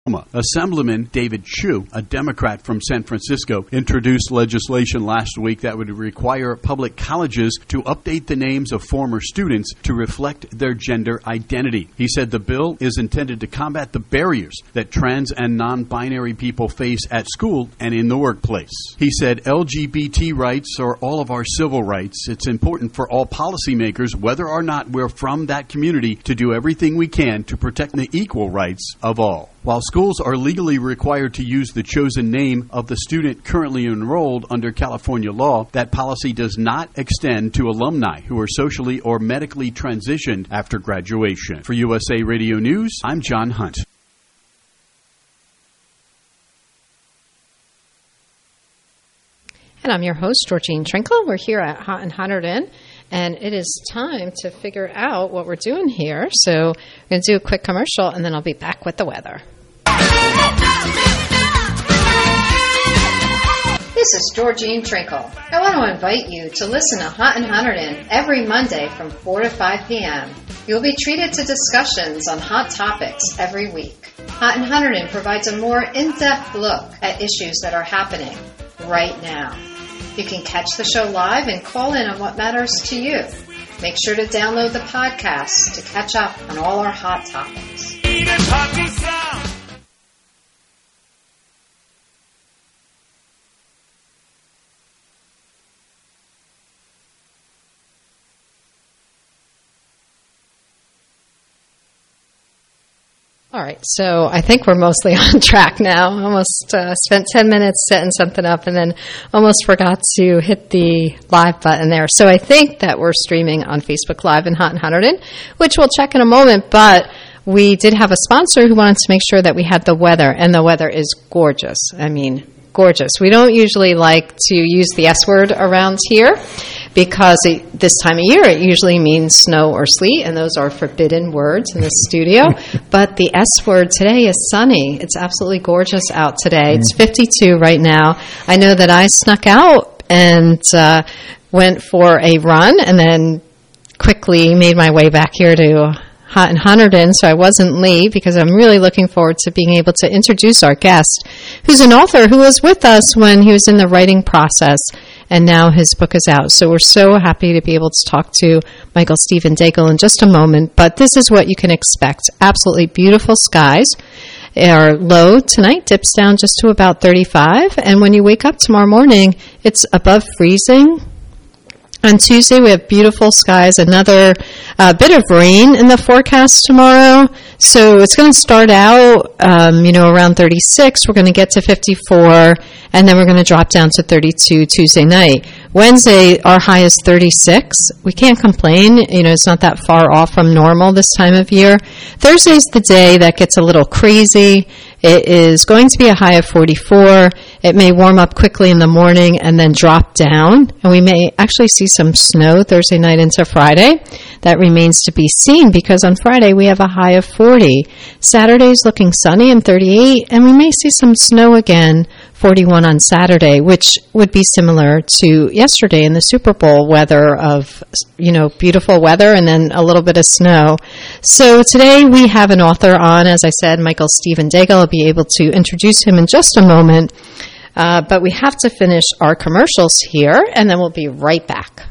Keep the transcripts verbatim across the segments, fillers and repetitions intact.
Assemblyman David Chu, a Democrat from San Francisco, introduced legislation last week that would require public colleges to update the names of former students to reflect their gender identity. He said the bill is intended to combat the barriers that trans and non-binary people face at school and in the workplace. He said L G B T rights are all of our civil rights. It's important for all policymakers, whether or not we're from that community, to do everything we can to protect the equal rights of all. While schools are legally required to use the chosen name of the student currently enrolled under California law, that policy does not extend to alumni who are socially or medically transitioned after graduation. For U S A Radio News, I'm John Hunt. And I'm your host, Georgene Trinkle. We're here at Hot and Hunterdon, and it is time to figure out what we're doing here. So we're going to do a quick commercial, and then I'll be back with the weather. This is Georgene Trinkle. I want to invite you to listen to Hot and Hunterdon every Monday from four to five p.m. You'll be treated to discussions on hot topics every week. Hot and Hunterdon provides a more in-depth look at issues that are happening right now. You can catch the show live and call in on what matters to you. Make sure to download the podcast to catch up on all our hot topics. All right, so I think we're mostly on track now. Almost uh, spent ten minutes setting something up and then almost forgot to hit the live button there. So I think that we're streaming on Facebook Live in Hot and Hunterdon, which we'll check in a moment, but we did have a sponsor who wanted to make sure that we had the weather, and the weather is gorgeous. I mean, gorgeous. We don't usually like to use the S word around here, because it, this time of year it usually means snow or sleet, and those are forbidden words in the studio. But the S word today is sunny. It's absolutely gorgeous out today. It's fifty-two right now. I know that I snuck out and uh, went for a run and then quickly made my way back here to Hot and Hunterdon, so I wasn't late because I'm really looking forward to being able to introduce our guest, who's an author who was with us when he was in the writing process, and now his book is out. So we're so happy to be able to talk to Michael Stephen Daigle in just a moment, but this is what you can expect. Absolutely beautiful skies. Our low tonight dips down just to about thirty-five, and when you wake up tomorrow morning, it's above freezing. On Tuesday, we have beautiful skies, another uh, bit of rain in the forecast tomorrow. So it's going to start out, um, you know, around thirty-six. We're going to get to fifty-four, and then we're going to drop down to thirty-two Tuesday night. Wednesday, our high is thirty-six. We can't complain. You know, it's not that far off from normal this time of year. Thursday's the day that gets a little crazy. It is going to be a high of forty-four. It may warm up quickly in the morning and then drop down. And we may actually see some snow Thursday night into Friday. That remains to be seen because on Friday we have a high of forty. Saturday's looking sunny and thirty-eight. And we may see some snow again, forty-one on Saturday, which would be similar to yesterday in the Super Bowl weather of, you know, beautiful weather and then a little bit of snow. So today we have an author on, as I said, Michael Stephen Daigle. I'll be able to introduce him in just a moment. Uh, but we have to finish our commercials here, and then we'll be right back.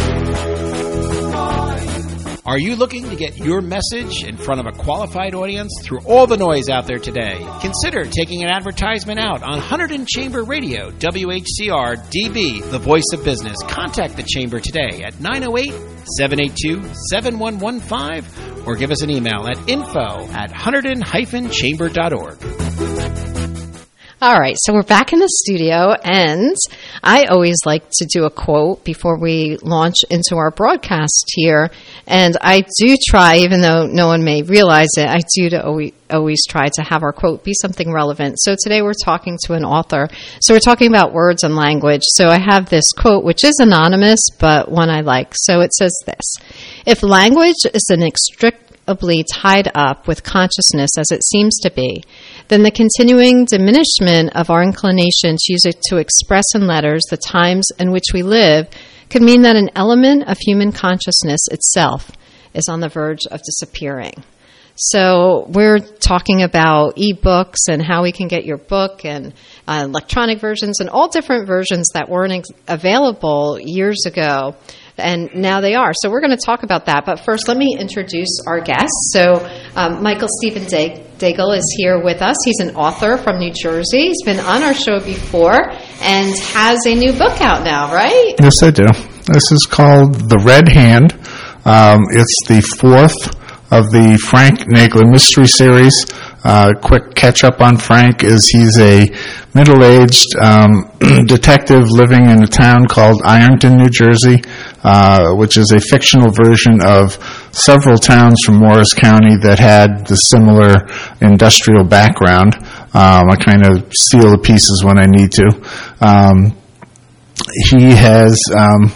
Are you looking to get your message in front of a qualified audience through all the noise out there today? Consider taking an advertisement out on Hunterdon Chamber Radio, W H C R D B, the voice of business. Contact the Chamber today at nine oh eight, seven eight two, seven one one five or give us an email at info at hunterdon dash chamber dot org. All right, so we're back in the studio, and I always like to do a quote before we launch into our broadcast here, and I do try, even though no one may realize it, I do to always, always try to have our quote be something relevant. So today we're talking to an author, so we're talking about words and language. So I have this quote, which is anonymous, but one I like. So it says this: if language is inextricably tied up with consciousness as it seems to be, then the continuing diminishment of our inclination to use it to express in letters the times in which we live could mean that an element of human consciousness itself is on the verge of disappearing. So we're talking about e-books and how we can get your book and uh, electronic versions and all different versions that weren't ex- available years ago. And now they are. So we're going to talk about that. But first, let me introduce our guests. So um, Michael Stephen Daigle is here with us. He's an author from New Jersey. He's been on our show before and has a new book out now, right? Yes, I do. This is called The Red Hand. Um, it's the fourth of the Frank Nagler Mystery Series. Uh, quick catch-up on Frank is he's a middle-aged um, detective living in a town called Ironton, New Jersey, uh, which is a fictional version of several towns from Morris County that had the similar industrial background. Um, I kind of steal the pieces when I need to. Um, he has... Um,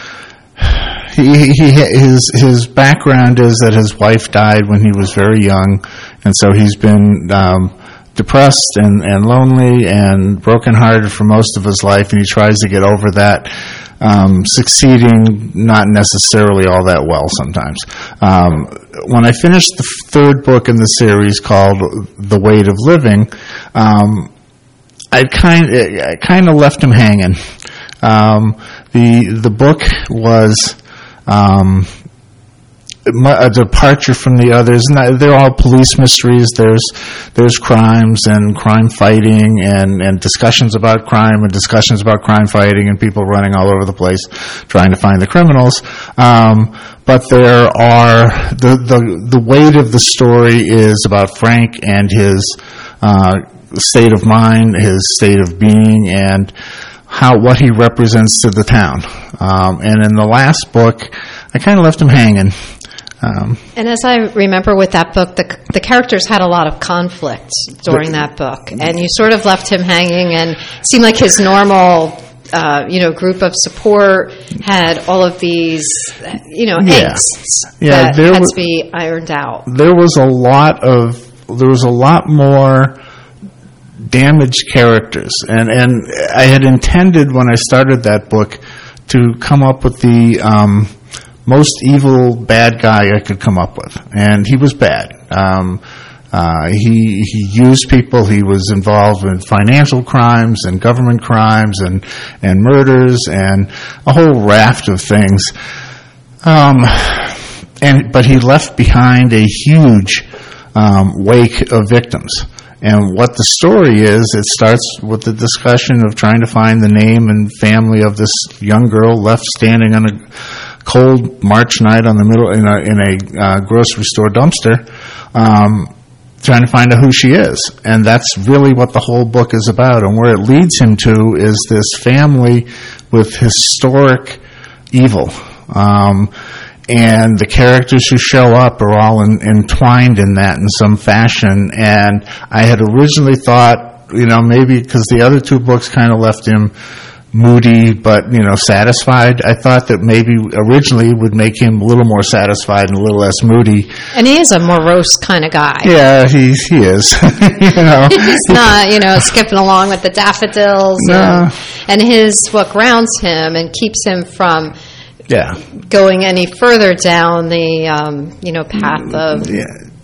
He, he, his his background is that his wife died when he was very young, and so he's been um, depressed and, and lonely and brokenhearted for most of his life, and he tries to get over that, um, succeeding not necessarily all that well sometimes. Um, when I finished the third book in the series called The Weight of Living, um, I kind I kind of left him hanging. Um, the the book was Um, a departure from the others. They're all police mysteries. There's there's crimes and crime fighting and, and discussions about crime and discussions about crime fighting and people running all over the place trying to find the criminals. Um, but there are the, the the weight of the story is about Frank and his uh, state of mind, his state of being, and how what he represents to the town. Um, and in the last book, I kind of left him hanging. Um, and as I remember with that book, the the characters had a lot of conflict during that book, and you sort of left him hanging, and it seemed like his normal, uh, you know, group of support had all of these, you know, yeah. angsts yeah, that there had was, to be ironed out. There was a lot of there was a lot more damaged characters, and and I had intended when I started that book to come up with the um, most evil bad guy I could come up with, and he was bad. Um, uh, he he used people. He was involved in financial crimes and government crimes and and murders and a whole raft of things. Um, and but he left behind a huge um, wake of victims. And what the story is, it starts with the discussion of trying to find the name and family of this young girl left standing on a cold March night on the middle in a, in a uh, grocery store dumpster, um, trying to find out who she is. And that's really what the whole book is about. And where it leads him to is this family with historic evil. Um, And the characters who show up are all in, entwined in that in some fashion. And I had originally thought, you know, maybe because the other two books kind of left him moody but, you know, satisfied. I thought that maybe originally would make him a little more satisfied and a little less moody. And he is a morose kind of guy. Yeah, he, he is. you know. He's not, you know, skipping along with the daffodils. No. And, and his, what grounds him and keeps him from... Yeah. going any further down the, um, you know, path of, yeah.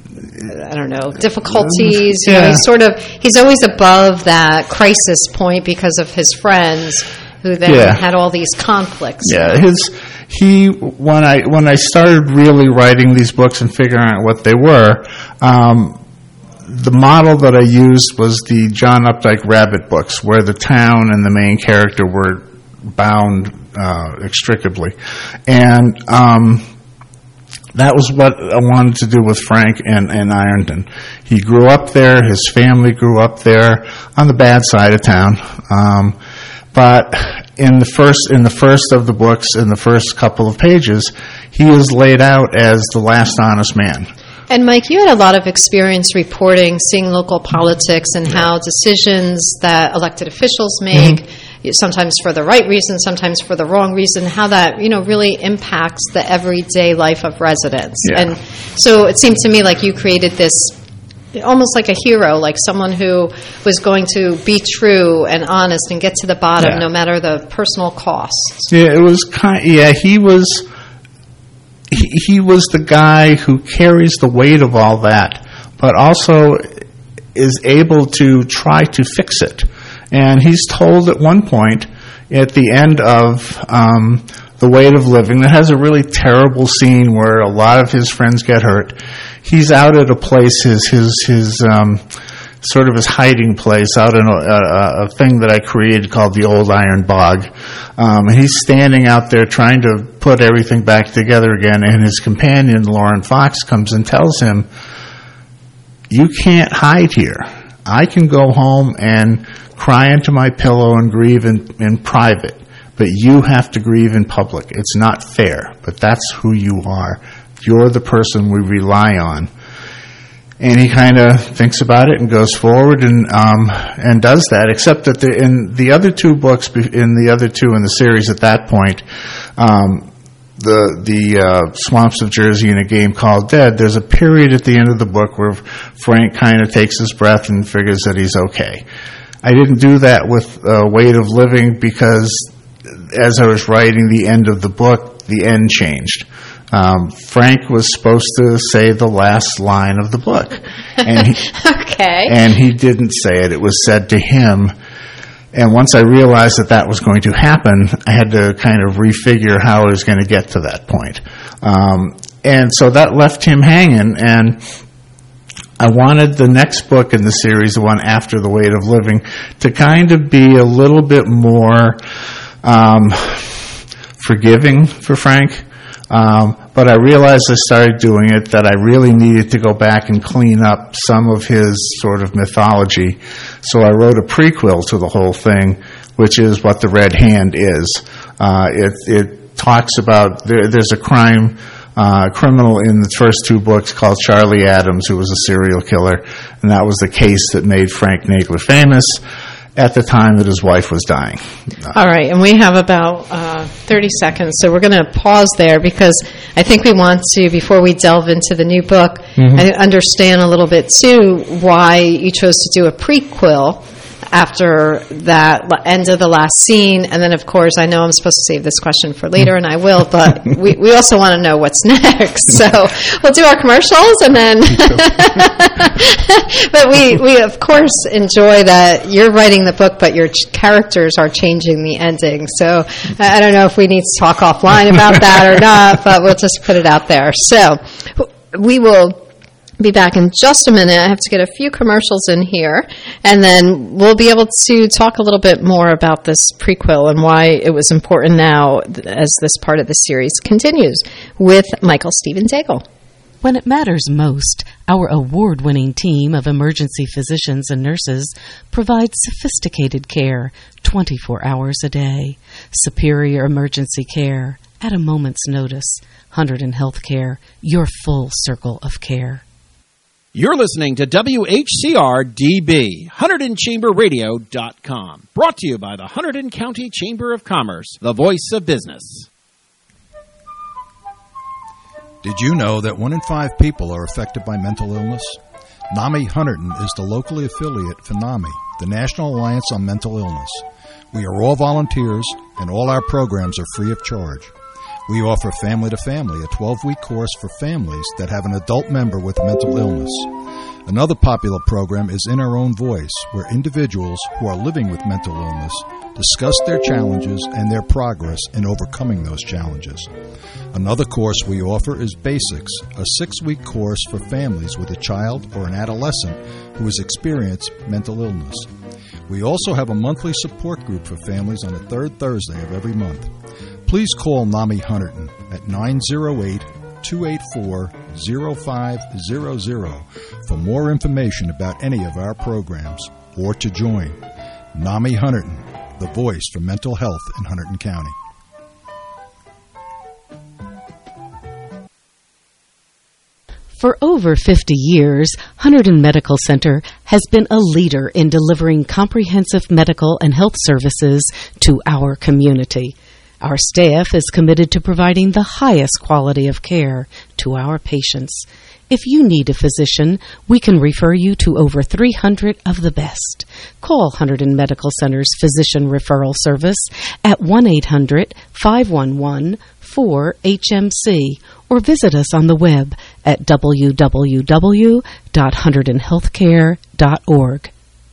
I don't know, difficulties. Yeah. You know, he's sort of, he's always above that crisis point because of his friends who then yeah. had all these conflicts. Yeah, his, he, when I, when I started really writing these books and figuring out what they were, um, the model that I used was the John Updike Rabbit books, where the town and the main character were bound uh, extricably. And um, that was what I wanted to do with Frank and, and Ironton. He grew up there. His family grew up there on the bad side of town. Um, but in the first in the first of the books, in the first couple of pages, he is laid out as the last honest man. And Mike, you had a lot of experience reporting, seeing local politics and how decisions that elected officials make, mm-hmm. sometimes for the right reason, sometimes for the wrong reason, how that, you know, really impacts the everyday life of residents. Yeah. And so it seemed to me like you created this almost like a hero, like someone who was going to be true and honest and get to the bottom, yeah. no matter the personal costs. Yeah, it was kind. Yeah, he was. he, he was the guy who carries the weight of all that, but also is able to try to fix it. And he's told at one point, at the end of um, The Weight of Living, that has a really terrible scene where a lot of his friends get hurt. He's out at a place, his his his um, sort of his hiding place, out in a, a, a thing that I created called the Old Iron Bog. Um, and he's standing out there trying to put everything back together again, and his companion, Lauren Fox, comes and tells him, "You can't hide here. I can go home and cry into my pillow and grieve in, in private, but you have to grieve in public. It's not fair, but that's who you are. You're the person we rely on." And he kind of thinks about it and goes forward and um, and does that, except that the, in the other two books, in the other two in the series at that point, um, the the uh, Swamps of Jersey and A Game Called Dead, there's a period at the end of the book where Frank kind of takes his breath and figures that he's okay. I didn't do that with uh, Weight of Living because as I was writing the end of the book, the end changed. Um, Frank was supposed to say the last line of the book. And he, okay. And he didn't say it. It was said to him. And once I realized that that was going to happen, I had to kind of refigure how I was going to get to that point. Um, and so that left him hanging, and I wanted the next book in the series, the one after The Weight of Living, to kind of be a little bit more um, forgiving for Frank. Um, but I realized as I started doing it that I really needed to go back and clean up some of his sort of mythology. So I wrote a prequel to the whole thing, which is what The Red Hand is. Uh, it, it talks about, there, there's a crime uh, criminal in the first two books called Charlie Adams, who was a serial killer, and that was the case that made Frank Nagler famous at the time that his wife was dying. All right, and we have about uh, thirty seconds, so we're going to pause there because I think we want to, before we delve into the new book, mm-hmm. I understand a little bit, too, why you chose to do a prequel after that end of the last scene. And then, of course, I know I'm supposed to save this question for later, and I will, but we, we also want to know what's next. So we'll do our commercials, and then... but we, we, of course, enjoy that you're writing the book, but your ch- characters are changing the ending. So I don't know if we need to talk offline about that or not, but we'll just put it out there. So we will... be back in just a minute. I have to get a few commercials in here, and then we'll be able to talk a little bit more about this prequel and why it was important now as this part of the series continues with Michael Stephen Daigle. When it matters most, our award-winning team of emergency physicians and nurses provides sophisticated care twenty-four hours a day. Superior emergency care at a moment's notice. Hunterdon Healthcare, your full circle of care. You're listening to W H C R D B, Hunterdon Chamber Radio dot com. Brought to you by the Hunterdon County Chamber of Commerce, the voice of business. Did you know that one in five people are affected by mental illness? NAMI Hunterdon is the locally affiliate for NAMI, the National Alliance on Mental Illness. We are all volunteers, and all our programs are free of charge. We offer Family to Family, a twelve-week course for families that have an adult member with mental illness. Another popular program is In Our Own Voice, where individuals who are living with mental illness discuss their challenges and their progress in overcoming those challenges. Another course we offer is Basics, a six-week course for families with a child or an adolescent who has experienced mental illness. We also have a monthly support group for families on the third Thursday of every month. Please call NAMI Hunterdon at nine oh eight, two eight four, oh five hundred for more information about any of our programs or to join. NAMI Hunterdon, the voice for mental health in Hunterdon County. For over fifty years, Hunterdon Medical Center has been a leader in delivering comprehensive medical and health services to our community. Our staff is committed to providing the highest quality of care to our patients. If you need a physician, we can refer you to over three hundred of the best. Call Hunterdon Medical Center's Physician Referral Service at one eight hundred, five one one, four H M C or visit us on the web at w w w dot hunterdon healthcare dot org.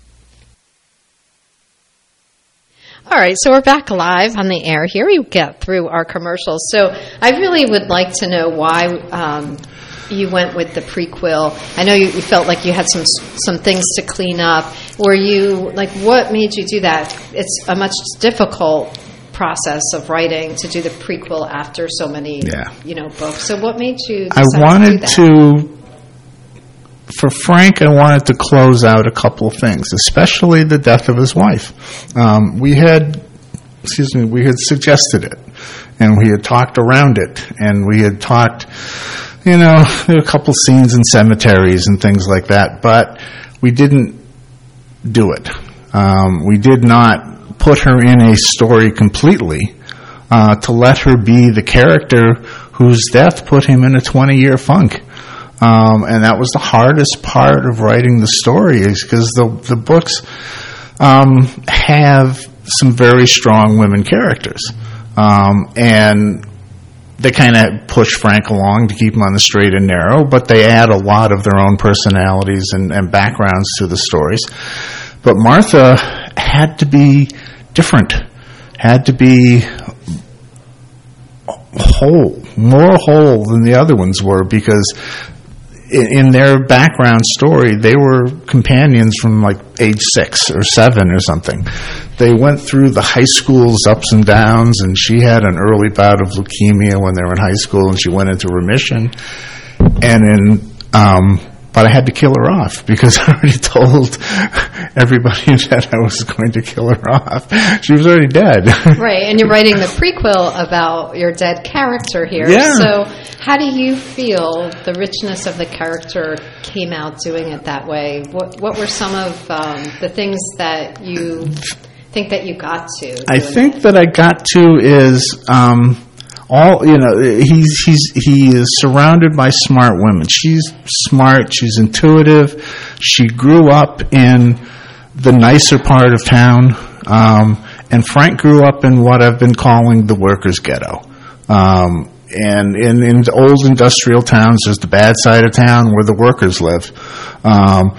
All right, so we're back live on the air here. We get through our commercials. So I really would like to know why um, you went with the prequel. I know you, you felt like you had some some things to clean up. Were you, like, what made you do that? It's a much difficult process of writing to do the prequel after so many, yeah. you know, books. So what made you decide I wanted to do that? to, for Frank, I wanted to close out a couple of things, especially the death of his wife. Um, we had, excuse me, we had suggested it, and we had talked around it, and we had talked, you know, there were a couple scenes in cemeteries and things like that, but we didn't do it. Um, we did not put her in a story completely uh, to let her be the character whose death put him in a twenty-year funk. Um, and that was the hardest part of writing the story, is because the, the books um, have some very strong women characters. Um, and they kind of push Frank along to keep him on the straight and narrow, but they add a lot of their own personalities and, and backgrounds to the stories. But Martha had to be different, had to be whole, more whole than the other ones were, because in their background story, they were companions from like age six or seven or something. They went through the high school's ups and downs, and she had an early bout of leukemia when they were in high school, and she went into remission. And in, um, but I had to kill her off because I already told everybody that I was going to kill her off. She was already dead. Right, and you're writing the prequel about your dead character here. Yeah. So how do you feel the richness of the character came out doing it that way? What what were some of um, the things that you think that you got to? I think that I got to is um, all, you know, he's he's he is surrounded by smart women. She's smart, she's intuitive, she grew up in the nicer part of town, um, and Frank grew up in what I've been calling the workers' ghetto. Um, and in, in old industrial towns, there's the bad side of town where the workers live. Um,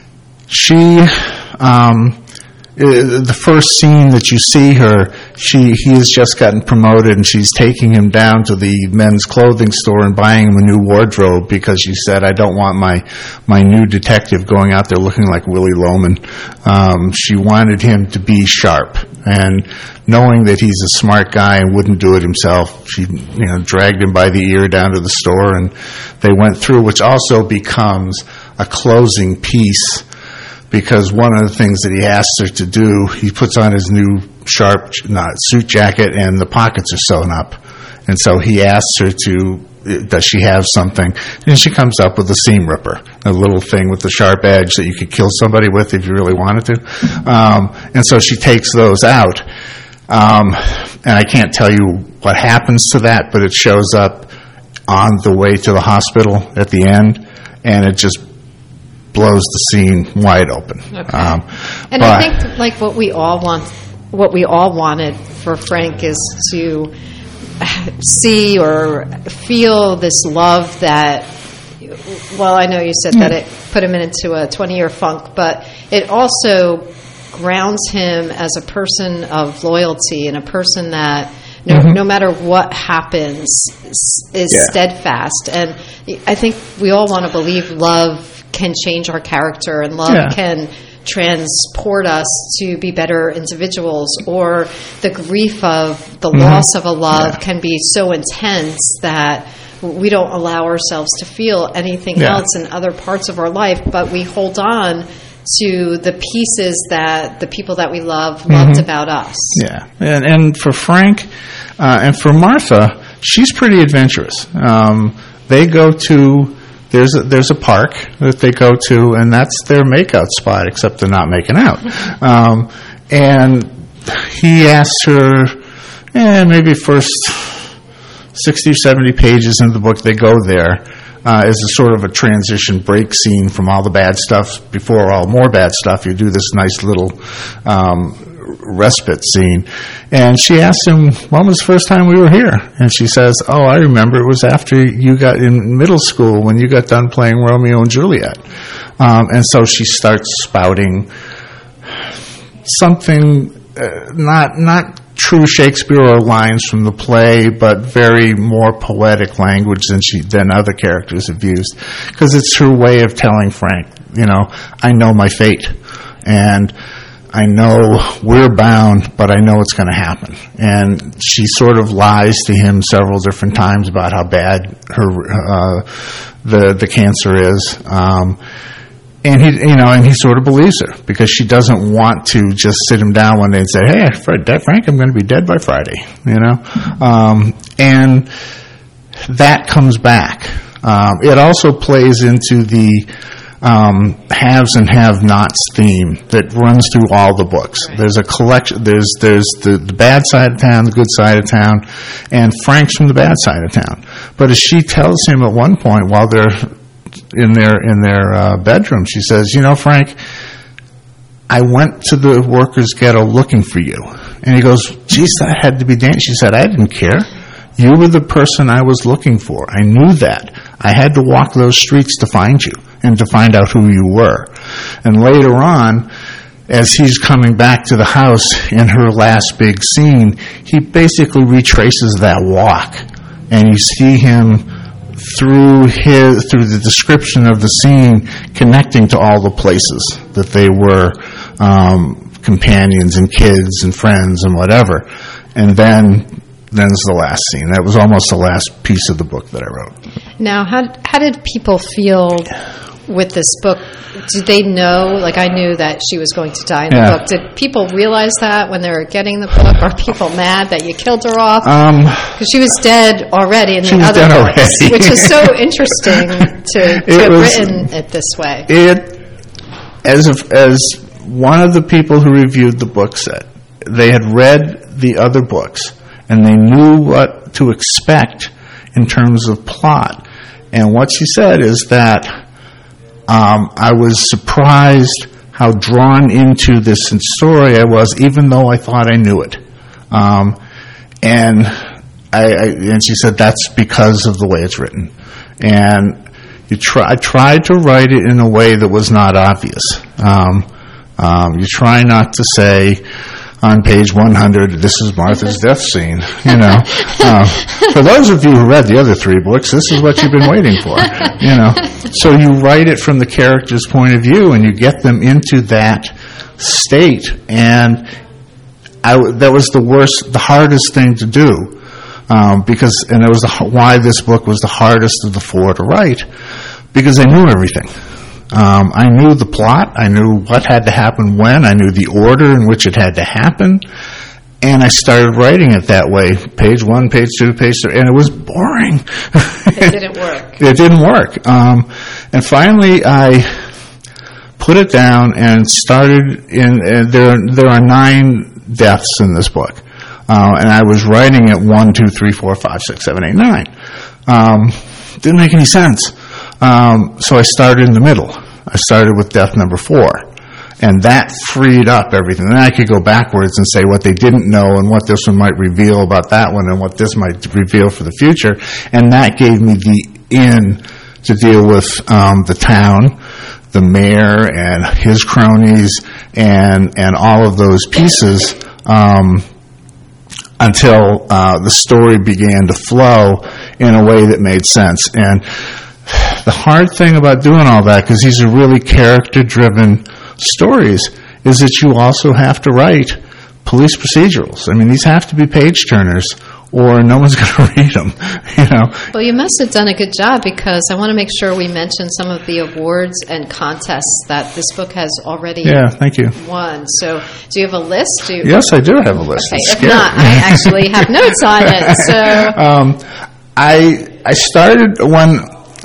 she, um, the first scene that you see her, she he has just gotten promoted, and she's taking him down to the men's clothing store and buying him a new wardrobe because she said, I don't want my my new detective going out there looking like Willie Loman. Um, she wanted him to be sharp, and knowing that he's a smart guy and wouldn't do it himself, she you know dragged him by the ear down to the store, and they went through, which also becomes a closing piece. Because one of the things that he asks her to do, he puts on his new sharp not, suit jacket, and the pockets are sewn up. And so he asks her to, does she have something? And she comes up with a seam ripper, a little thing with the sharp edge that you could kill somebody with if you really wanted to. Um, and so she takes those out. Um, and I can't tell you what happens to that, but it shows up on the way to the hospital at the end, and it just blows the scene wide open. Okay. Um, and I think like what we all want, what we all wanted for Frank is to see or feel this love that, well, I know you said that it put him into a twenty-year funk, but it also grounds him as a person of loyalty and a person that no, mm-hmm. no matter what happens is yeah. steadfast. And I think we all want to believe love can change our character, and love yeah. can transport us to be better individuals, or the grief of the mm-hmm. loss of a love yeah. can be so intense that we don't allow ourselves to feel anything yeah. else in other parts of our life, but we hold on to the pieces that the people that we love mm-hmm. loved about us. Yeah, and, and for Frank uh, and for Martha, she's pretty adventurous. Um, they go to There's a, there's a park that they go to, and that's their makeout spot, except they're not making out. Um, and he asks her, eh, maybe first sixty or seventy pages into the book, they go there. uh, as a sort of a transition break scene from all the bad stuff before all more bad stuff. You do this nice little um, respite scene. And she asked him, when was the first time we were here? And she says, oh, I remember it was after you got in middle school when you got done playing Romeo and Juliet. Um, and so she starts spouting something uh, not not true Shakespeare or lines from the play, but very more poetic language than she than other characters have used, because it's her way of telling Frank, you know, I know my fate, and I know we're bound, but I know it's going to happen. And she sort of lies to him several different times about how bad her uh, the the cancer is. Um, And he, you know, and he sort of believes her, because she doesn't want to just sit him down one day and say, "Hey, Fred, Frank, I'm going to be dead by Friday," you know. Um, and that comes back. Um, it also plays into the um, haves and have-nots theme that runs through all the books. There's a collection. There's there's the, the bad side of town, the good side of town, and Frank's from the bad side of town. But as she tells him at one point while they're in their in their uh, bedroom, she says, you know, Frank, I went to the workers' ghetto looking for you. And he goes, geez, that had to be dangerous. She said, I didn't care. You were the person I was looking for. I knew that. I had to walk those streets to find you and to find out who you were. And later on, as he's coming back to the house in her last big scene, he basically retraces that walk. And you see him through his through the description of the scene, connecting to all the places that they were um, companions and kids and friends and whatever. And then then's the last scene. That was almost the last piece of the book that I wrote. Now, how how did people feel with this book? Did they know, like I knew that she was going to die in the Yeah. book. Did people realize that when they were getting the book? Are people mad that you killed her off? Um, Because she was dead already in She the was other dead books, already. which is so interesting to, to It have was- written it this way. It, as of, as one of the people who reviewed the book said, they had read the other books and they knew what to expect in terms of plot. And what she said is that um, I was surprised how drawn into this story I was, even though I thought I knew it. Um, and I, I and she said that's because of the way it's written. And you try, I tried to write it in a way that was not obvious. Um, um, you try not to say on page one hundred, this is Martha's death scene. You know, uh, for those of you who read the other three books, this is what you've been waiting for. You know, so you write it from the character's point of view, and you get them into that state. And I, that was the worst, the hardest thing to do. Um, because, and it was the, why this book was the hardest of the four to write, because I knew everything. Um, I knew the plot, I knew what had to happen when, I knew the order in which it had to happen, and I started writing it that way, page one, page two, page three, and it was boring. It didn't work. It didn't work. Um, and finally, I put it down and started in, uh, there, there are nine deaths in this book. Uh, and I was writing at one, two, three, four, five, six, seven, eight, nine. Um, didn't make any sense. Um, so I started in the middle. I started with death number four. And that freed up everything. Then I could go backwards and say what they didn't know and what this one might reveal about that one and what this might reveal for the future. And that gave me the in to deal with um, the town, the mayor and his cronies, and, and all of those pieces, um, until uh, the story began to flow in a way that made sense. And the hard thing about doing all that, because these are really character-driven stories, is that you also have to write police procedurals. I mean, these have to be page-turners, or no one's going to read them, you know. Well, you must have done a good job, because I want to make sure we mention some of the awards and contests that this book has already Yeah, thank you. won. So do you have a list? Do you, Yes, I do have a list. Okay, It's if scary. not, I actually have notes on it. So Um, I I started when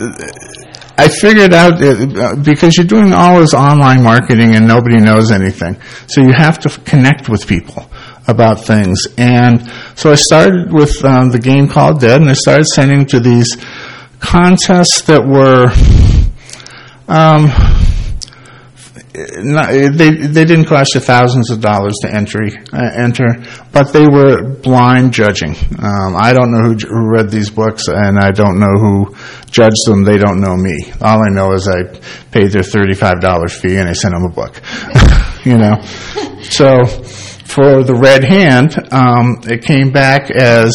I figured out, uh, because you're doing all this online marketing and nobody knows anything, so you have to connect with people about things. And so I started with um, the game called Dead, and I started sending to these contests that were, um, not, they they didn't cost you thousands of dollars to entry uh, enter, but they were blind judging. Um, I don't know who, who read these books, and I don't know who judged them. They don't know me. All I know is I paid their thirty-five dollars fee and I sent them a book. You know, so for the Red Hand, um, it came back as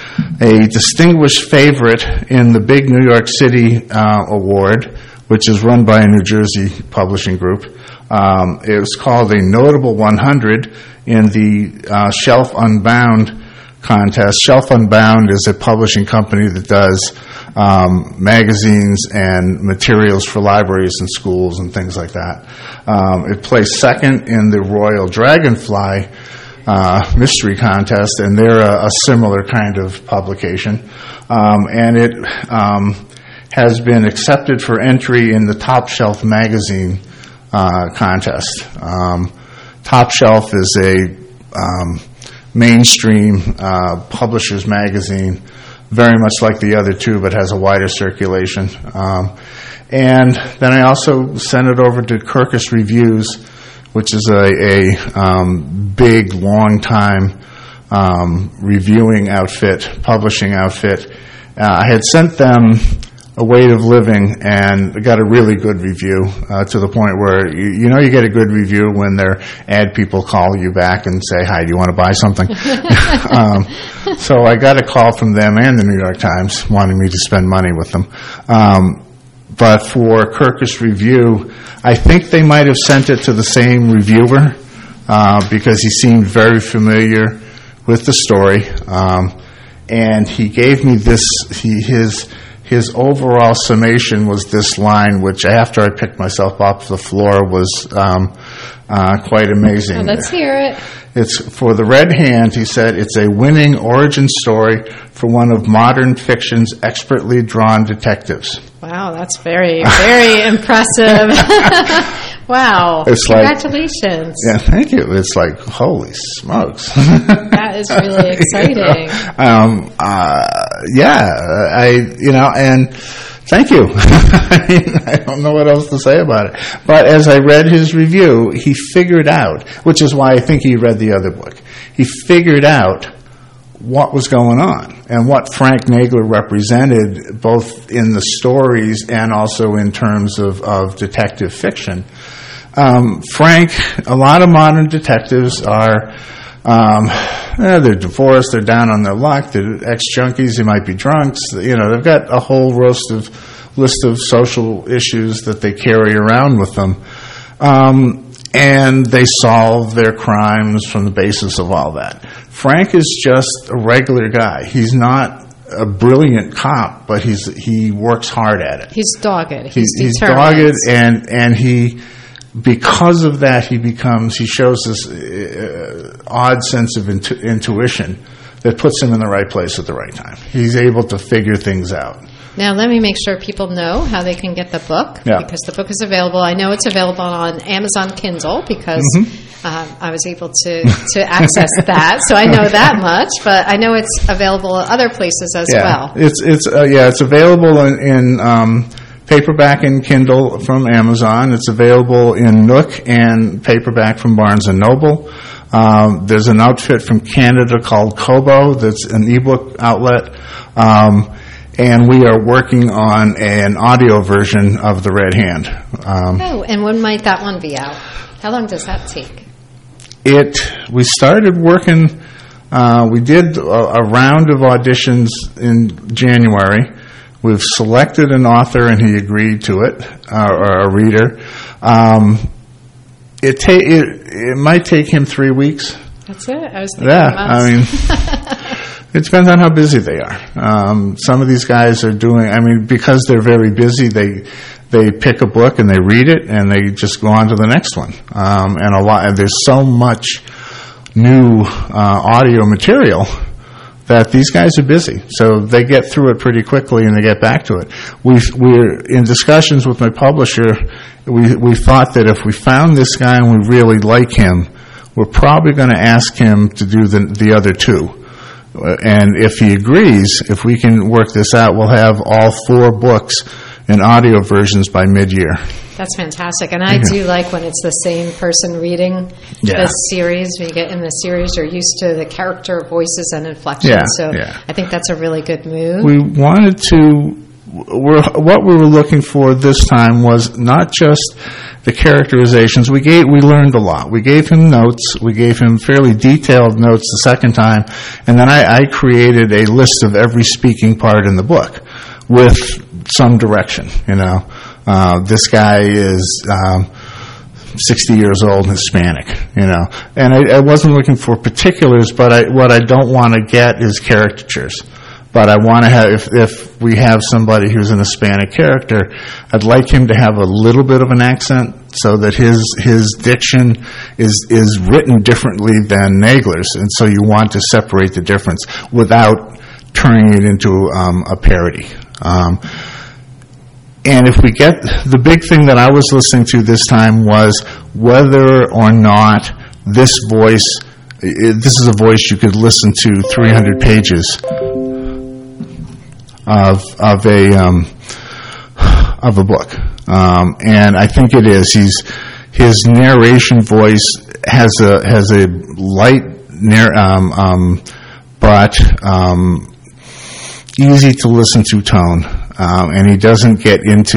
a distinguished favorite in the big New York City uh, award, which is run by a New Jersey publishing group. Um, it was called a Notable one hundred in the uh, Shelf Unbound contest. Shelf Unbound is a publishing company that does um, magazines and materials for libraries and schools and things like that. Um, it placed second in the Royal Dragonfly uh, Mystery Contest, and they're a, a similar kind of publication. Um, and it um, has been accepted for entry in the Top Shelf magazine uh, contest. Um, Top Shelf is a um, mainstream uh, publisher's magazine, very much like the other two, but has a wider circulation. Um, and then I also sent it over to Kirkus Reviews, which is a, a um, big, long-time um, reviewing outfit, publishing outfit. Uh, I had sent them A Weight of Living, and got a really good review uh, to the point where, you, you know you get a good review when their ad people call you back and say, hi, do you want to buy something? um, so I got a call from them and the New York Times wanting me to spend money with them. Um, but for Kirkus Review, I think they might have sent it to the same reviewer uh, because he seemed very familiar with the story. Um, and he gave me this, he, his... His overall summation was this line, which after I picked myself off the floor was um, uh, quite amazing. Oh, let's hear it. It's for The Red Hand, he said, it's a winning origin story for one of modern fiction's expertly drawn detectives. Wow, that's very, very impressive. Wow. It's Congratulations. Like, yeah, thank you. It's like, holy smokes. That is really exciting. You know, um, uh, yeah, I, you know, and thank you. I mean, I don't know what else to say about it. But as I read his review, he figured out, which is why I think he read the other book, he figured out what was going on and what Frank Nagler represented both in the stories and also in terms of, of detective fiction. Um, Frank, a lot of modern detectives are, um, eh, they're divorced, they're down on their luck, they're ex-junkies, they might be drunks, you know, they've got a whole roast of, list of social issues that they carry around with them. Um, and they solve their crimes from the basis of all that. Frank is just a regular guy. He's not a brilliant cop, but he's he works hard at it. He's dogged. He's, he's, he's determined. dogged, and and he, because of that, he becomes he shows this uh, odd sense of intu- intuition that puts him in the right place at the right time. He's able to figure things out. Now, let me make sure people know how they can get the book, yeah. because the book is available. I know it's available on Amazon Kindle because mm-hmm. um, I was able to, to access that, so I know that much. But I know it's available at other places as yeah. well. It's it's uh, yeah, it's available in, in um, paperback and Kindle from Amazon. It's available in Nook and paperback from Barnes and Noble. Um, there's an outfit from Canada called Kobo that's an ebook outlet. Um, And we are working on an audio version of The Red Hand. Um, oh, and when might that one be out? How long does that take? It. We started working, uh, we did a, a round of auditions in January. We've selected an author and he agreed to it, uh, or a reader. Um, it, ta- it, it might take him three weeks. That's it? I was thinking Yeah, months. I mean... It depends on how busy they are. Um, some of these guys are doing, I mean, because they're very busy, they they pick a book and they read it and they just go on to the next one. Um, and a lot, and there's so much new uh, audio material that these guys are busy. So they get through it pretty quickly and they get back to it. We've, we're in discussions with my publisher. We, we thought that if we found this guy and we really like him, we're probably going to ask him to do the, the other two. And if he agrees, if we can work this out, we'll have all four books in audio versions by mid-year. That's fantastic. And I do like when it's the same person reading Yeah. the series. When you get in the series, you're used to the character voices and inflections. Yeah, so yeah. I think that's a really good move. We wanted to, we're, what we were looking for this time was not just the characterizations. We gave, we learned a lot. We gave him notes. We gave him fairly detailed notes the second time. And then I, I created a list of every speaking part in the book with some direction, you know. Uh, this guy is um, sixty years old and Hispanic, you know. And I, I wasn't looking for particulars, but I, what I don't want to get is caricatures. But I want to have, if, if we have somebody who's an Hispanic character, I'd like him to have a little bit of an accent so that his his diction is is written differently than Nagler's. And so you want to separate the difference without turning it into um, a parody. Um, And if we get, the big thing that I was listening to this time was whether or not this voice, this is a voice you could listen to three hundred pages of of a um, of a book, um, and I think it is. He's his narration voice has a has a light, narr- um, um, but um, easy to listen to tone. Um, and he doesn't get into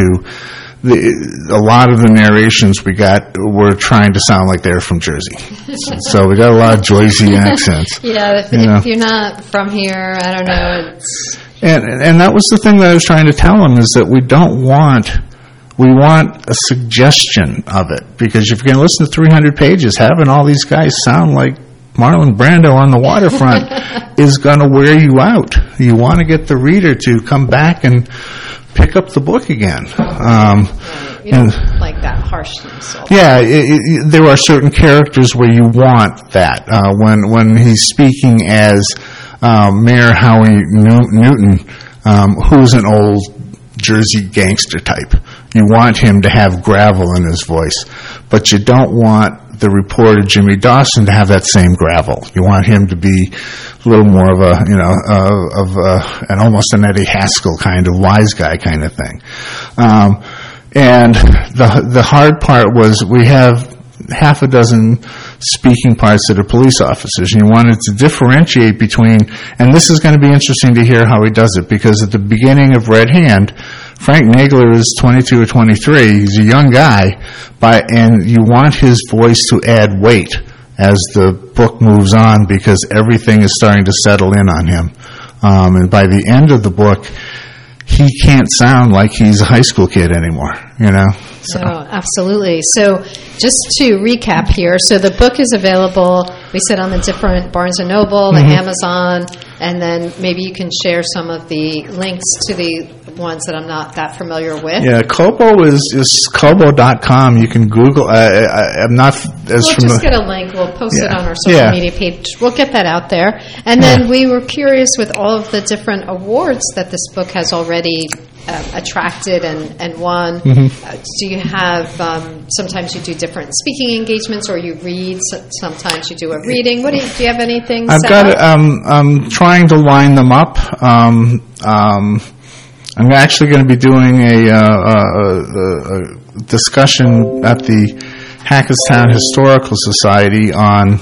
the, a lot of the narrations we got were trying to sound like they're from Jersey. So we got a lot of Jersey accents. Yeah, if, you if know. you're not from here, I don't know. It's And and that was the thing that I was trying to tell him, is that we don't want, we want a suggestion of it. Because if you're going to listen to three hundred pages, having all these guys sound like Marlon Brando on the waterfront is going to wear you out. You want to get the reader to come back and pick up the book again. Um, you don't and, like that harshness. yeah, it, it, there are certain characters where you want that. Uh, when when he's speaking as um, Mayor Howie New- Newton, um, who's an old Jersey gangster type, you want him to have gravel in his voice, but you don't want the reporter Jimmy Dawson to have that same gravel. You want him to be a little more of a, you know, uh, of a, an almost an Eddie Haskell kind of wise guy kind of thing. Um, and the the hard part was we have half a dozen speaking parts that are police officers, and you wanted to differentiate between, and this is going to be interesting to hear how he does it, because at the beginning of Red Hand, Frank Nagler is twenty-two or twenty-three. He's a young guy, by, and you want his voice to add weight as the book moves on, because everything is starting to settle in on him. Um, and by the end of the book, he can't sound like he's a high school kid anymore, you know? So. Oh, absolutely. So just to recap here, so the book is available, we said, on the different Barnes and Noble, the Mm-hmm. Amazon, and then maybe you can share some of the links to the ones that I'm not that familiar with. Yeah, Kobo is, is kobo dot com. You can Google. I, I, I'm not as We'll familiar. just get a link. We'll post it Yeah. on our social Yeah. media page. We'll get that out there. And then Yeah. we were curious, with all of the different awards that this book has already um, attracted and, and won, Mm-hmm. uh, do you have, um, sometimes you do different speaking engagements, or you read, so- sometimes you do a reading. What do you, do you have anything I've set got. up? Um, I'm trying to line them up. Um, um, I'm actually going to be doing a, uh, a, a, a discussion at the Hackettstown Historical Society on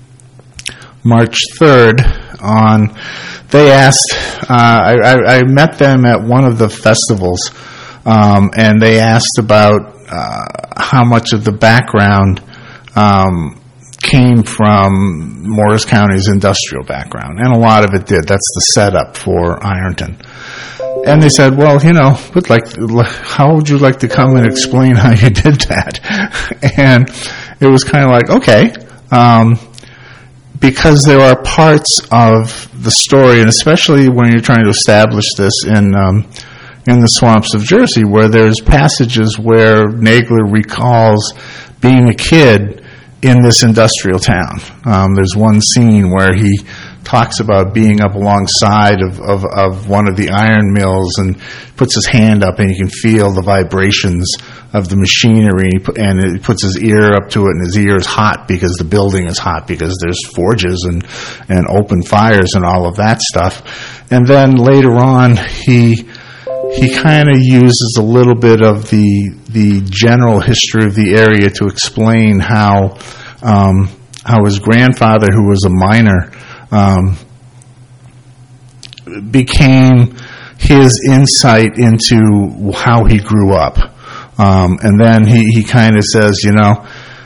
March third. On, they asked. Uh, I, I, I met them at one of the festivals, um, and they asked about uh, how much of the background um, came from Morris County's industrial background, and a lot of it did. That's the setup for Ironton. And they said, well, you know, would like, how would you like to come and explain how you did that? And it was kind of like, okay, um, because there are parts of the story, and especially when you're trying to establish this in um, in the swamps of Jersey, where there's passages where Nagler recalls being a kid in this industrial town. Um, there's one scene where he talks about being up alongside of, of, of one of the iron mills and puts his hand up and you can feel the vibrations of the machinery, and he puts his ear up to it and his ear is hot because the building is hot because there's forges and, and open fires and all of that stuff. And then later on, he he kind of uses a little bit of the the general history of the area to explain how um, how his grandfather, who was a miner, um, became his insight into how he grew up. Um, and then he, he kind of says, you know,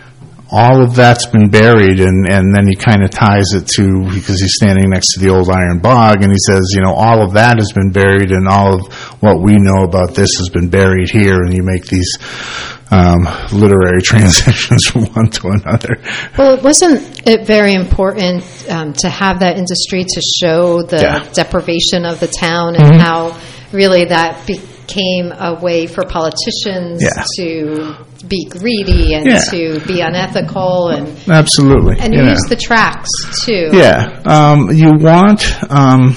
all of that's been buried, and, and then he kind of ties it to, because he's standing next to the old iron bog, and he says, you know, all of that has been buried, and all of what we know about this has been buried here, and you make these um, literary transitions from one to another. Well, wasn't it very important um, to have that industry to show the Yeah. deprivation of the town, and Mhm. how really that became a way for politicians Yeah. to be greedy and Yeah. to be unethical, and Absolutely. and you know. use the tracks too. Yeah, um, you want um,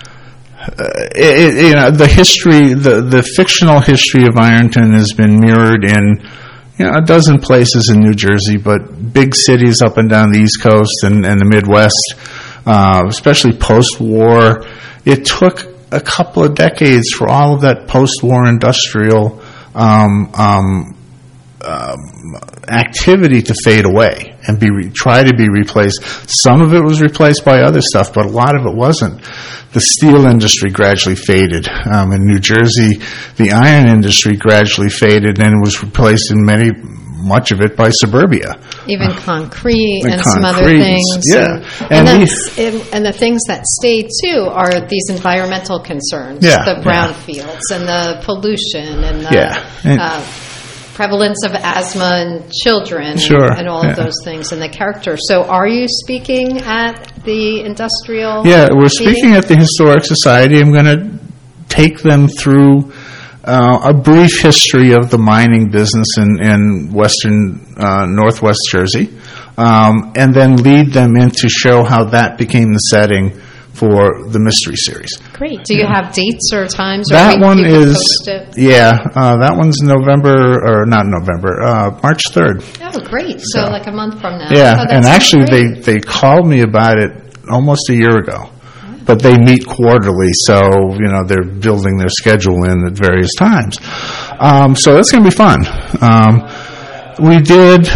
uh, it, it, you know the history, the the fictional history of Ironton has been mirrored in you know a dozen places in New Jersey, but big cities up and down the East Coast and, and the Midwest, uh, especially post-war. It took a couple of decades for all of that post-war industrial um, um, um, activity to fade away and be re- try to be replaced. Some of it was replaced by other stuff, but a lot of it wasn't. The steel industry gradually faded. Um, in New Jersey, the iron industry gradually faded and was replaced in many, much of it by suburbia. Even concrete The and some other concrete, things. yeah. And, And and, we- that's, and, and the things that stayed, too, are these environmental concerns, Yeah, the yeah. brownfields and the pollution and the Yeah. And- uh, prevalence of asthma in children Sure, and all yeah. of those things, and the character. So are you speaking at the industrial Yeah, we're meeting? speaking at the Historic Society. I'm going to take them through uh, a brief history of the mining business in, in western, uh, northwest Jersey, um, and then lead them in to show how that became the setting for the Mystery Series. Great. Do you have dates or times? Or That we- one you can is, post it? yeah, uh, that one's November, or not November, uh, March third. Oh, great. So, So- like a month from now. Yeah, Oh, that and sounds actually great. they, they called me about it almost a year ago. But they meet quarterly, so, you know, they're building their schedule in at various times. Um, so that's going to be fun. Um, we did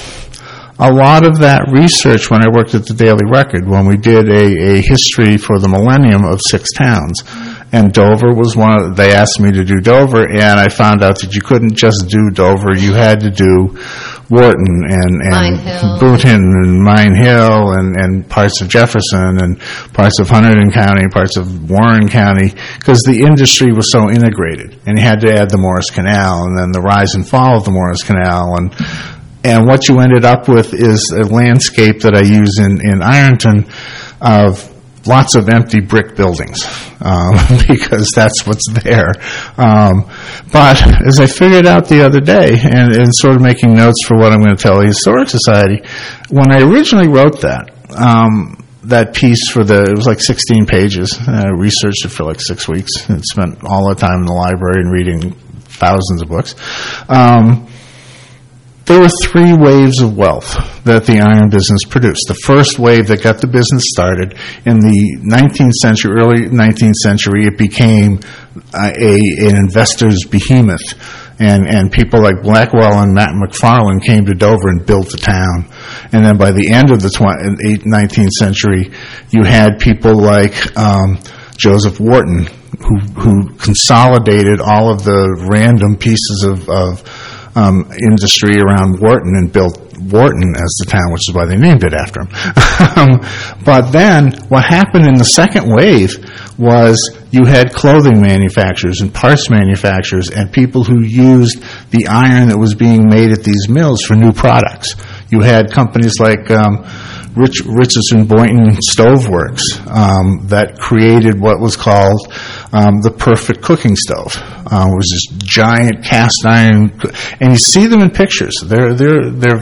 a lot of that research when I worked at the Daily Record, when we did a, a history for the millennium of six towns. And Dover was one of, they asked me to do Dover, and I found out that you couldn't just do Dover, you had to do Wharton and, Mine and Hill. Boonton and Mine Hill and, and parts of Jefferson and parts of Hunterdon County, parts of Warren County, because the industry was so integrated. And you had to add the Morris Canal and then the rise and fall of the Morris Canal. And and what you ended up with is a landscape that I use in, in Ironton of lots of empty brick buildings, um, because that's what's there. Um, but as I figured out the other day, and, and sort of making notes for what I'm going to tell the Historic Society, when I originally wrote that, um, that piece for the, it was like sixteen pages. I researched it for like six weeks and spent all the time in the library and reading thousands of books. Um, There were three waves of wealth that the iron business produced. The first wave that got the business started in the nineteenth century, early nineteenth century, it became a, a an investor's behemoth. And, and people like Blackwell and Matt McFarland came to Dover and built the town. And then by the end of the nineteenth century, you had people like um, Joseph Wharton, who, who consolidated all of the random pieces of, of Um, industry around Wharton and built Wharton as the town, which is why they named it after him. um, but then what happened in the second wave was you had clothing manufacturers and parts manufacturers and people who used the iron that was being made at these mills for new products. You had companies like um, Rich, Richardson Boynton Stoveworks um, that created what was called um, the perfect cooking stove. Uh, it was this giant cast iron, and you see them in pictures. They're they're they're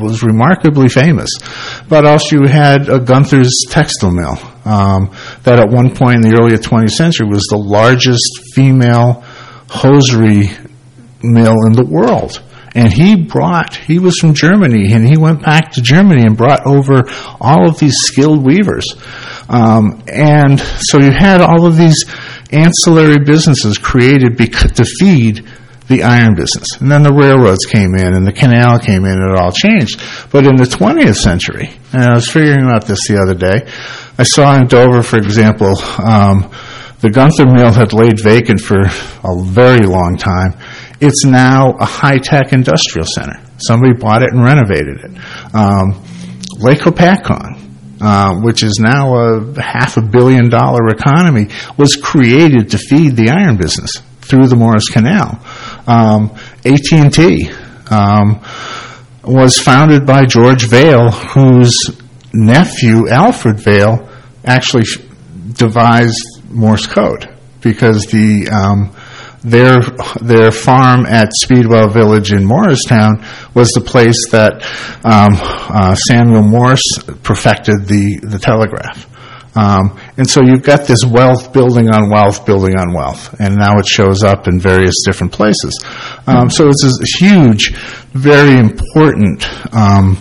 was remarkably famous. But also you had uh, Gunther's Textile Mill, um, that at one point in the early twentieth century was the largest female hosiery mill in the world. And he brought, he was from Germany, and he went back to Germany and brought over all of these skilled weavers. Um, and so you had all of these ancillary businesses created bec- to feed the iron business. And then the railroads came in, and the canal came in, and it all changed. But in the twentieth century, and I was figuring out this the other day, I saw in Dover, for example, um, the Gunther Mill had laid vacant for a very long time. It's now a high-tech industrial center. Somebody bought it and renovated it. Um, Lake Hopatcong, uh, which is now a half a billion dollar economy, was created to feed the iron business through the Morris Canal. Um, A T and T um, was founded by George Vail, whose nephew, Alfred Vail, actually devised Morse code, because the um, their their farm at Speedwell Village in Morristown was the place that um, uh, Samuel Morse perfected the, the telegraph. Um, and so you've got this wealth building on wealth building on wealth, and now it shows up in various different places. Um, so it's a huge, very important um,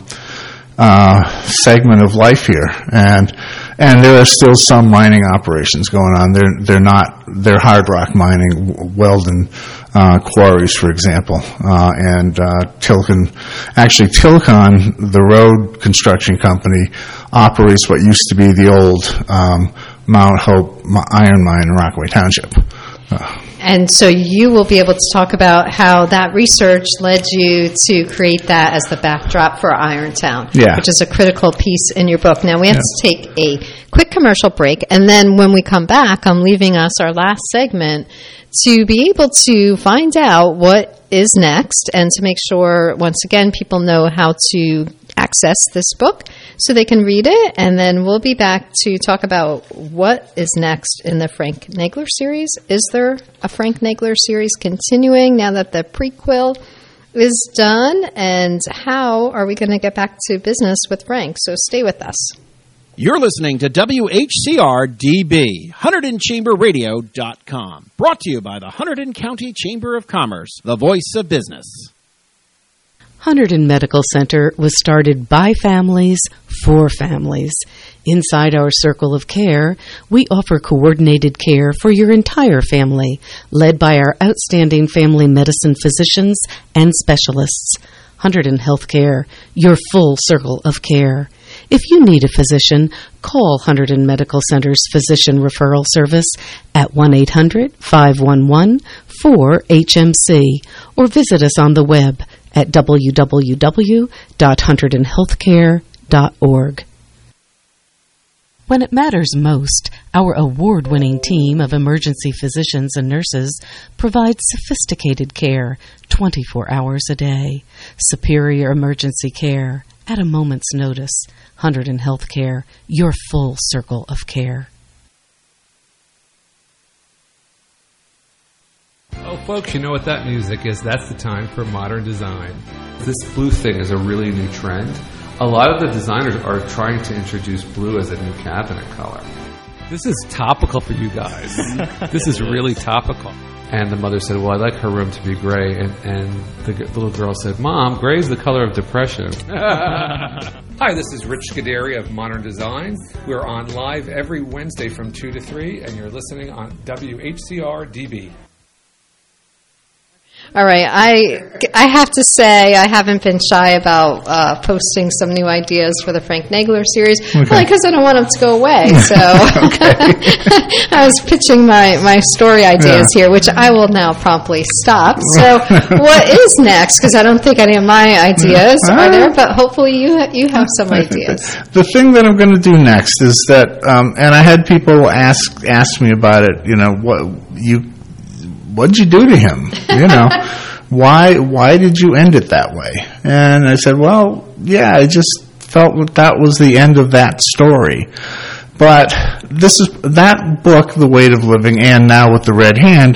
uh, segment of life here, and and there are still some mining operations going on. They're they're not they're hard rock mining, Weldon uh, quarries, for example, uh, and uh, Tilcon. Actually, Tilcon, the road construction company, operates what used to be the old um, Mount Hope iron mine in Rockaway Township. Uh, And so you will be able to talk about how that research led you to create that as the backdrop for Irontown, yeah. which is a critical piece in your book. Now, we have yeah. to take a quick commercial break, and then when we come back, I'm leaving us our last segment to be able to find out what is next and to make sure, once again, people know how to access this book so they can read it, and then we'll be back to talk about what is next in the Frank Nagler series. Is there a Frank Nagler series continuing now that the prequel is done, and how are we going to get back to business with Frank? So stay with us. You're listening to W H C R D B, Hunterdon Chamber Radio dot com, brought to you by the Hunterdon County Chamber of Commerce, the voice of business. Hunterdon Medical Center was started by families for families. Inside our circle of care, we offer coordinated care for your entire family, led by our outstanding family medicine physicians and specialists. Hunterdon Healthcare, your full circle of care. If you need a physician, call Hunterdon Medical Center's Physician Referral Service at one eight hundred, five one one, four H M C or visit us on the web at w w w dot hunterdon healthcare dot org. When it matters most, our award-winning team of emergency physicians and nurses provides sophisticated care twenty-four hours a day. Superior emergency care at a moment's notice. Hunterdon Healthcare, your full circle of care. Oh, folks, you know what that music is. That's the time for modern design. This blue thing is a really new trend. A lot of the designers are trying to introduce blue as a new cabinet color. This is topical for you guys. This is really topical. And the mother said, well, I'd like her room to be gray. And, and the g- little girl said, Mom, gray is the color of depression. Hi, this is Rich Scuderi of Modern Design. We're on live every Wednesday from two to three, and you're listening on W H C R D B. All right, I, I have to say I haven't been shy about uh, posting some new ideas for the Frank Nagler series, okay. Probably because I don't want them to go away. So I was pitching my, my story ideas yeah. here, which I will now promptly stop. So what is next? Because I don't think any of my ideas uh, are there, but hopefully you ha- you have some ideas. The thing that I'm going to do next is that, um, and I had people ask ask me about it. You know, what you. What'd you do to him? You know, why why did you end it that way? And I said, well, yeah, I just felt that was the end of that story. But this is that book, The Weight of Living, and now with The Red Hand,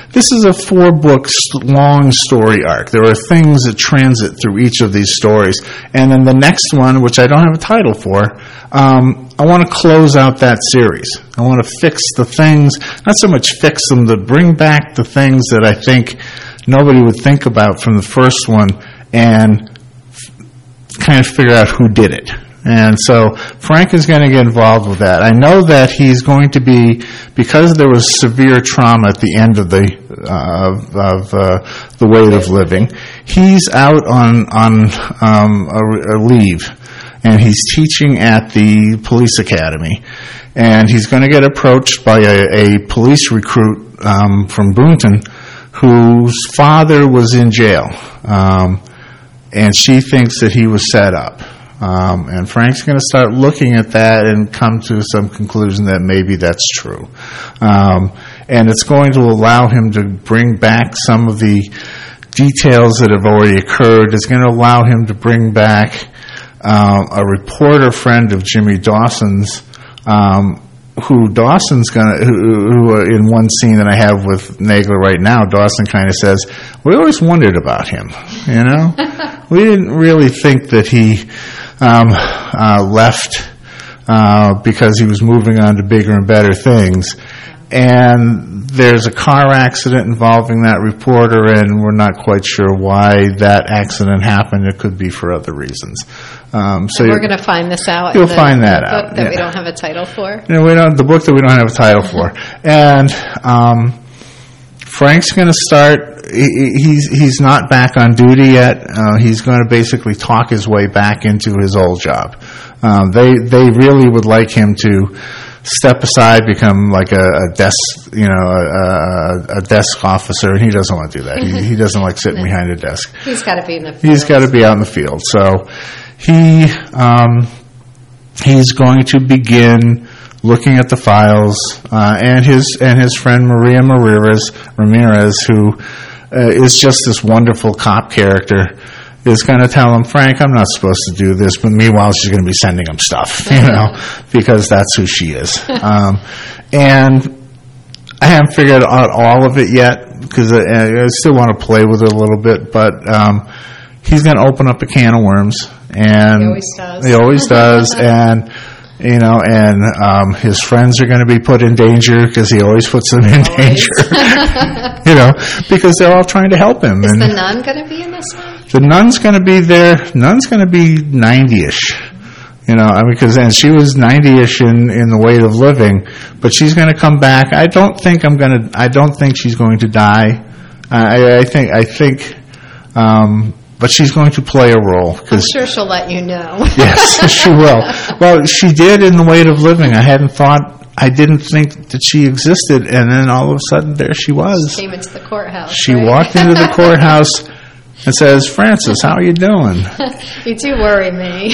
this is a four-book long story arc. There are things that transit through each of these stories. And then the next one, which I don't have a title for, um, I want to close out that series. I want to fix the things, not so much fix them, but bring back the things that I think nobody would think about from the first one and f- kind of figure out who did it. And so Frank is going to get involved with that. I know that he's going to be, because there was severe trauma at the end of the uh, of, of uh, the Weight of Living, he's out on on um, a, a leave, and he's teaching at the police academy, and he's going to get approached by a, a police recruit um, from Boonton, whose father was in jail, um, and she thinks that he was set up. Um, and Frank's going to start looking at that and come to some conclusion that maybe that's true. Um, and it's going to allow him to bring back some of the details that have already occurred. It's going to allow him to bring back um, a reporter friend of Jimmy Dawson's, um, who Dawson's going to, who, who uh, in one scene that I have with Nagler right now, Dawson kind of says, we always wondered about him, you know? We didn't really think that he um, uh, left uh, because he was moving on to bigger and better things. And there's a car accident involving that reporter, and we're not quite sure why that accident happened. It could be for other reasons. Um, so and we're going to find this out. You'll in the, find that the out. book that yeah. we don't have a title for. You know, we don't. The book that we don't have a title for. And um, Frank's going to start. He, he's he's not back on duty yet. Uh, he's going to basically talk his way back into his old job. Um, they they really would like him to step aside, become like a, a desk, you know, a, a, a desk officer, and he doesn't want to do that. He, he doesn't like sitting behind a desk. He's got to be in the field. He's got to be out in the field. So he um, he's going to begin looking at the files, uh, and his and his friend Maria Ramirez, Ramirez, who uh, is just this wonderful cop character, is going to tell him, Frank, I'm not supposed to do this, but meanwhile she's going to be sending him stuff, you know, because that's who she is. Um, and I haven't figured out all of it yet, because I, I still want to play with it a little bit, but um, he's going to open up a can of worms, and he always does. He always does, and you know, and um, his friends are going to be put in danger because he always puts them in always. danger, you know, because they're all trying to help him. Is and the nun going to be in this one? The nun's going to be there. Nun's going to be ninety-ish, you know, I mean, because then she was ninety-ish in, in the Weight of Living, but she's going to come back. I don't think I'm going to. I don't think she's going to die. I, I think. I think. Um, But she's going to play a role. I'm sure she'll let you know. Yes, she will. Well, she did in The Weight of Living. I hadn't thought, I didn't think that she existed, and then all of a sudden there she was. She came into the courthouse. She right? walked into the courthouse and says, Francis, how are you doing? You do worry me.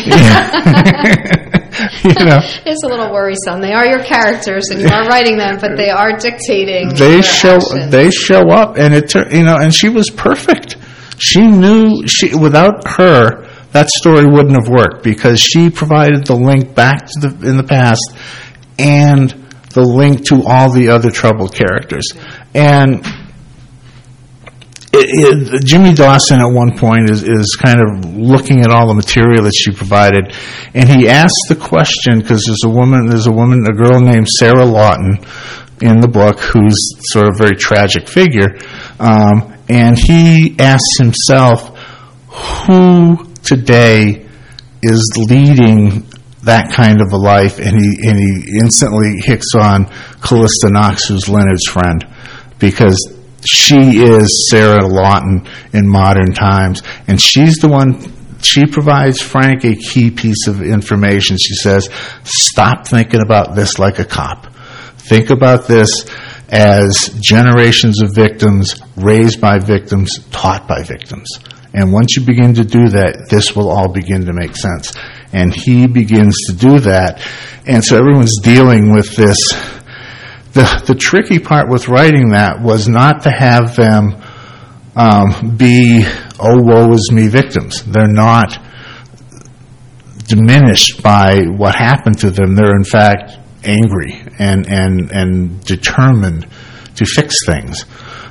You know, it's a little worrisome. They are your characters, and you are writing them, but they are dictating. They their show. actions. They show up, and it. You know, and she was perfect. She knew she without her that story wouldn't have worked because she provided the link back to the in the past and the link to all the other troubled characters. And it, it, Jimmy Dawson at one point is, is kind of looking at all the material that she provided, and he asks the question because there's a woman, there's a woman, a girl named Sarah Lawton in the book who's sort of a very tragic figure. Um, And he asks himself, who today is leading that kind of a life? And he and he instantly hits on Callista Knox, who's Leonard's friend, because she is Sarah Lawton in modern times. And she's the one, she provides Frank a key piece of information. She says, stop thinking about this like a cop. Think about this as generations of victims, raised by victims, taught by victims. And once you begin to do that, this will all begin to make sense. And he begins to do that. And so everyone's dealing with this. The, the tricky part with writing that was not to have them um, be, oh, woe is me victims. They're not diminished by what happened to them. They're, in fact, angry and, and, and determined to fix things.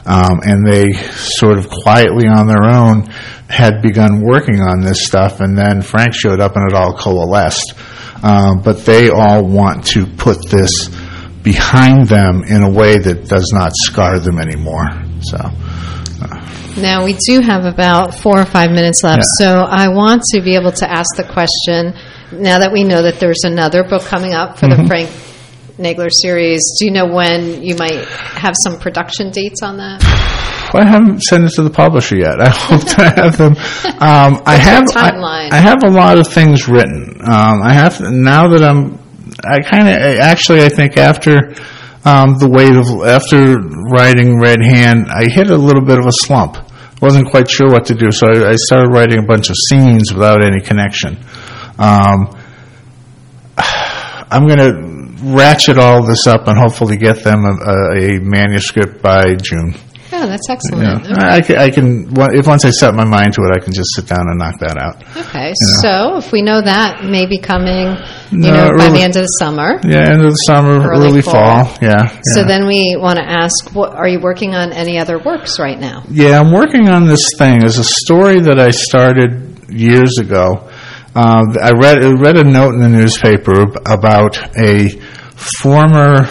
Um, and they sort of quietly on their own had begun working on this stuff, and then Frank showed up and it all coalesced. Uh, but they all want to put this behind them in a way that does not scar them anymore. So. Uh. Now, we do have about four or five minutes left, Yeah. so I want to be able to ask the question, now that we know that there's another book coming up for Mm-hmm. the Frank Nagler series, do you know when you might have some production dates on that? Well, I haven't sent it to the publisher yet. I hope to have them. Um, I have your timeline? I, I have a lot of things written. Um, I have now that I'm. I kind of actually I think after um, the weight of after writing Red Hand, I hit a little bit of a slump. Wasn't quite sure what to do, so I, I started writing a bunch of scenes without any connection. Um, I'm going to ratchet all this up and hopefully get them a, a, a manuscript by June. Oh, that's excellent. Yeah. Okay. I, can, I can, if once I set my mind to it, I can just sit down and knock that out. Okay, Yeah. so if we know that may be coming, you No, know, by early- the end of the summer. Yeah, end of the summer, Early early, fall. fall. Yeah, yeah. So then we want to ask, what, are you working on any other works right now? Yeah, I'm working on this thing. There's a story that I started years ago. Uh, I read I read a note in the newspaper ab- about a former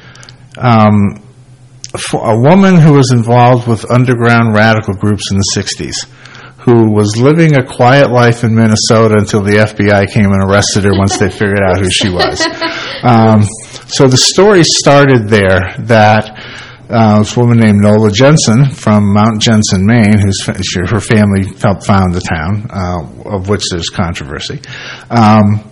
um, for a woman who was involved with underground radical groups in the sixties, who was living a quiet life in Minnesota until the F B I came and arrested her once they figured out who she was. Um, so the story started there that uh, this woman named Nola Jensen from Mount Jensen, Maine, whose fa- her family helped found the town, uh, of which there's controversy. Um,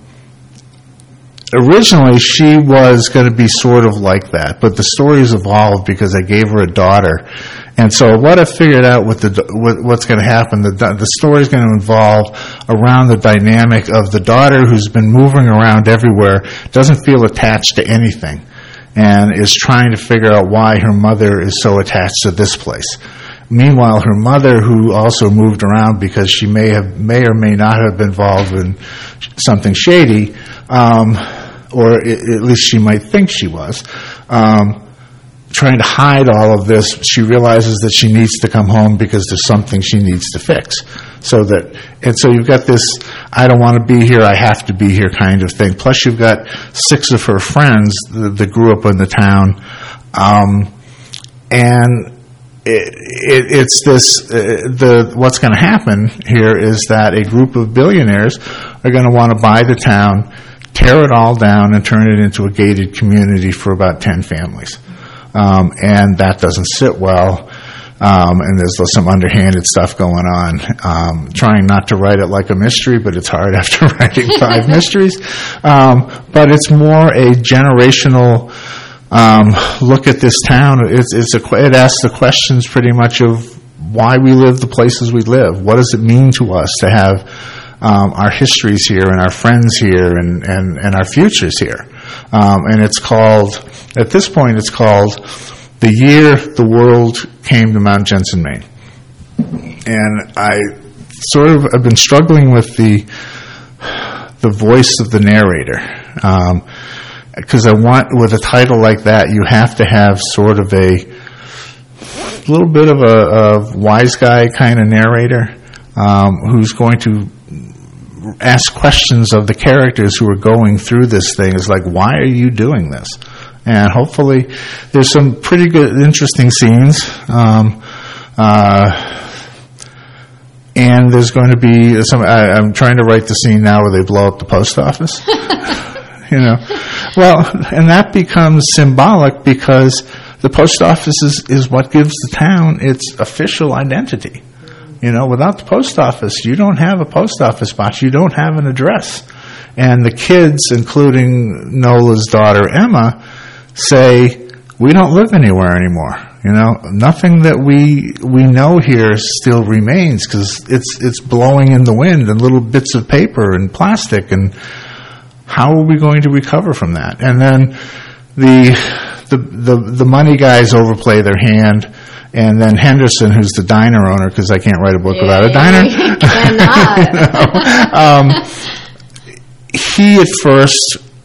Originally, she was going to be sort of like that, but the story's evolved because I gave her a daughter. And so what I figured out with the with what's going to happen, the the story's going to involve around the dynamic of the daughter who's been moving around everywhere, doesn't feel attached to anything, and is trying to figure out why her mother is so attached to this place. Meanwhile, her mother, who also moved around because she may have may or may not have been involved in something shady, um, or I- at least she might think she was, um, trying to hide all of this, she realizes that she needs to come home because there's something she needs to fix. So that, and so you've got this, I don't want to be here, I have to be here kind of thing. Plus you've got six of her friends that, that grew up in the town, um, and It, it, it's this, uh, the, what's going to happen here is that a group of billionaires are going to want to buy the town, tear it all down, and turn it into a gated community for about ten families. Um, and that doesn't sit well. Um, and there's some underhanded stuff going on. Um, trying not to write it like a mystery, but it's hard after writing five mysteries. Um, but it's more a generational Um, look at this town. It's, it's a, it asks the questions pretty much of why we live the places we live. What does it mean to us to have um, our histories here and our friends here and, and, and our futures here? Um, and it's called, at this point, it's called The Year the World Came to Mount Jensen, Maine. And I sort of have been struggling with the the voice of the narrator. Um, Because I want, with a title like that, you have to have sort of a little bit of a, a wise guy kind of narrator um, who's going to ask questions of the characters who are going through this thing. It's like, why are you doing this? And hopefully there's some pretty good, interesting scenes. Um, uh, and there's going to be some, I, I'm trying to write the scene now where they blow up the post office. You know, well, and that becomes symbolic because the post office is, is what gives the town its official identity. You know, without the post office, you don't have a post office box. You don't have an address. And the kids, including Nola's daughter Emma, say, we don't live anywhere anymore. You know, nothing that we we know here still remains because it's it's blowing in the wind and little bits of paper and plastic, and how are we going to recover from that? And then the the the, the money guys overplay their hand, and then Henderson, who's the diner owner, because I can't write a book Yay. without a diner. Cannot. you know, um, he at first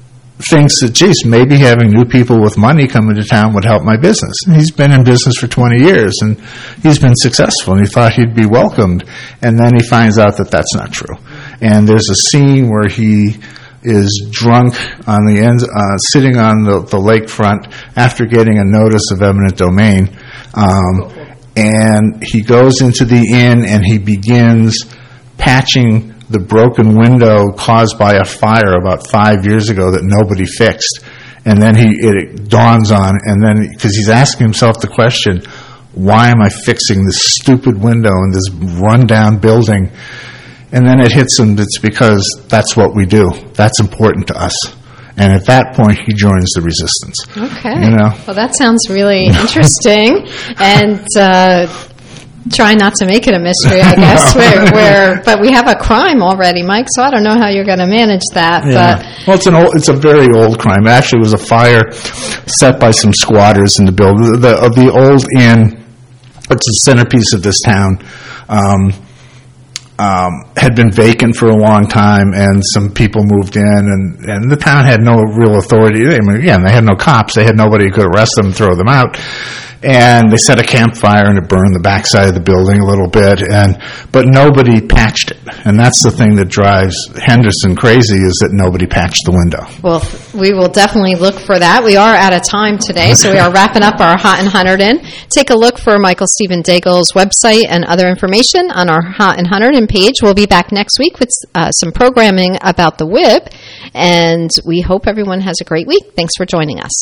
thinks that, geez, maybe having new people with money come into town would help my business. And he's been in business for twenty years, and he's been successful, and he thought he'd be welcomed. And then he finds out that that's not true. And there's a scene where he is drunk on the end, uh, sitting on the, the lakefront after getting a notice of eminent domain. Um, and he goes into the inn and he begins patching the broken window caused by a fire about five years ago that nobody fixed. And then he it dawns on, and then because he's asking himself the question, why am I fixing this stupid window in this rundown building? And then it hits him, it's because that's what we do. That's important to us. And at that point, he joins the resistance. Okay. You know? Well, that sounds really interesting. And uh, try not to make it a mystery, I guess. where, where, but we have a crime already, Mike, so I don't know how you're going to manage that. Yeah. But well, it's an old, it's a very old crime. It actually was a fire set by some squatters in the building. The, of the old inn, it's the centerpiece of this town. Um, Um, had been vacant for a long time, and some people moved in, and, and the town had no real authority. I mean, again, they had no cops. They had nobody who could arrest them and throw them out. And they set a campfire, and it burned the backside of the building a little bit, and but nobody patched it. And that's the thing that drives Henderson crazy, is that nobody patched the window. Well, we will definitely look for that. We are out of time today, so we are wrapping up our Hot and Hunterdon. Take a look for Michael Stephen Daigle's website and other information on our Hot and Hunterdon page. We'll be back next week with uh, some programming about the W I B, and we hope everyone has a great week. Thanks for joining us.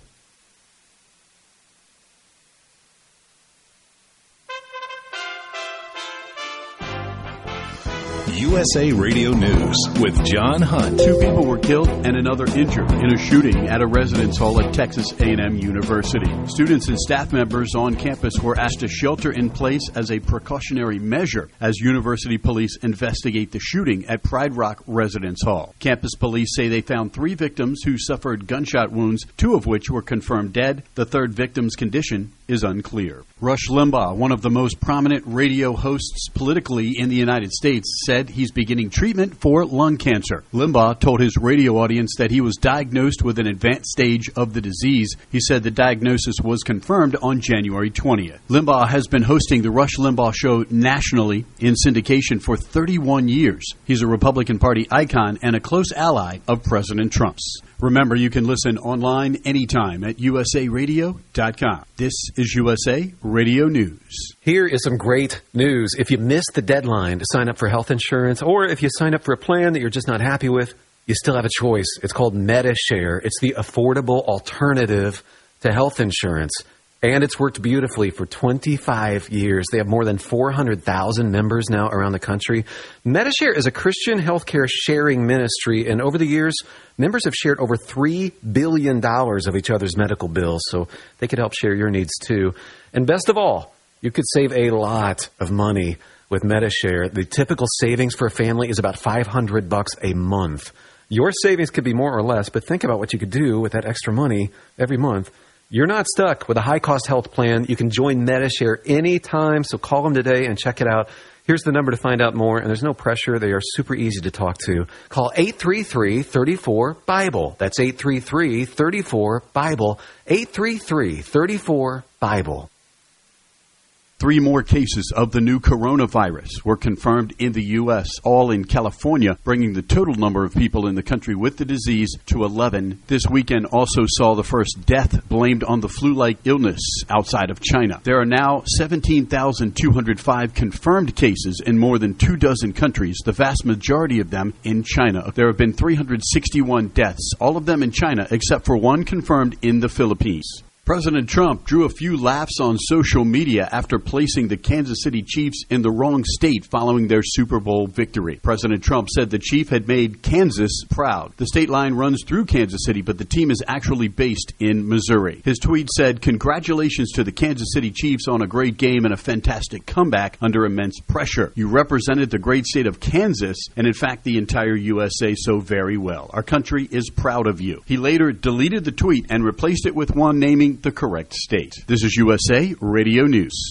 U S A Radio News with John Hunt. Two people were killed and another injured in a shooting at a residence hall at Texas A and M University. Students and staff members on campus were asked to shelter in place as a precautionary measure as university police investigate the shooting at Pride Rock Residence Hall. Campus police say they found three victims who suffered gunshot wounds, two of which were confirmed dead. The third victim's condition is unclear. Rush Limbaugh, one of the most prominent radio hosts politically in the United States, said he's beginning treatment for lung cancer. Limbaugh told his radio audience that he was diagnosed with an advanced stage of the disease. He said the diagnosis was confirmed on January twentieth. Limbaugh has been hosting the Rush Limbaugh Show nationally in syndication for thirty-one years. He's a Republican Party icon and a close ally of President Trump's. Remember, you can listen online anytime at U S A radio dot com. This is U S A Radio News. Here is some great news. If you missed the deadline to sign up for health insurance, or if you sign up for a plan that you're just not happy with, you still have a choice. It's called Medi-Share. It's the affordable alternative to health insurance. And it's worked beautifully for twenty-five years. They have more than four hundred thousand members now around the country. Medi-Share is a Christian healthcare sharing ministry, and over the years, members have shared over three billion dollars of each other's medical bills, so they could help share your needs too. And best of all, you could save a lot of money with Medi-Share. The typical savings for a family is about five hundred bucks a month. Your savings could be more or less, but think about what you could do with that extra money every month. You're not stuck with a high-cost health plan. You can join Medi-Share anytime, so call them today and check it out. Here's the number to find out more, and there's no pressure. They are super easy to talk to. Call eight three three, three four, BIBLE. That's eight three three, three four, BIBLE. eight three three, three four, BIBLE. Three more cases of the new coronavirus were confirmed in the U S, all in California, bringing the total number of people in the country with the disease to eleven. This weekend also saw the first death blamed on the flu-like illness outside of China. There are now seventeen thousand two hundred five confirmed cases in more than two dozen countries, the vast majority of them in China. There have been three hundred sixty-one deaths, all of them in China, except for one confirmed in the Philippines. President Trump drew a few laughs on social media after placing the Kansas City Chiefs in the wrong state following their Super Bowl victory. President Trump said the Chief had made Kansas proud. The state line runs through Kansas City, but the team is actually based in Missouri. His tweet said, "Congratulations to the Kansas City Chiefs on a great game and a fantastic comeback under immense pressure. You represented the great state of Kansas and, in fact, the entire U S A so very well. Our country is proud of you." He later deleted the tweet and replaced it with one naming the correct state. This is U S A Radio News.